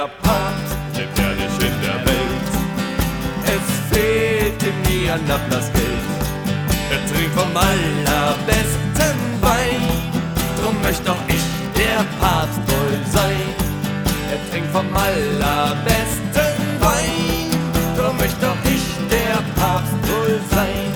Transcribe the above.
der Papst, lebt herrlich in der Welt. Es fehlt ihm nie an Ablass Geld. Er trinkt vom allerbesten Wein. Drum möcht auch ich der Papst wohl sein. Er trinkt vom allerbesten Wein. Drum möcht auch ich der Papst wohl sein.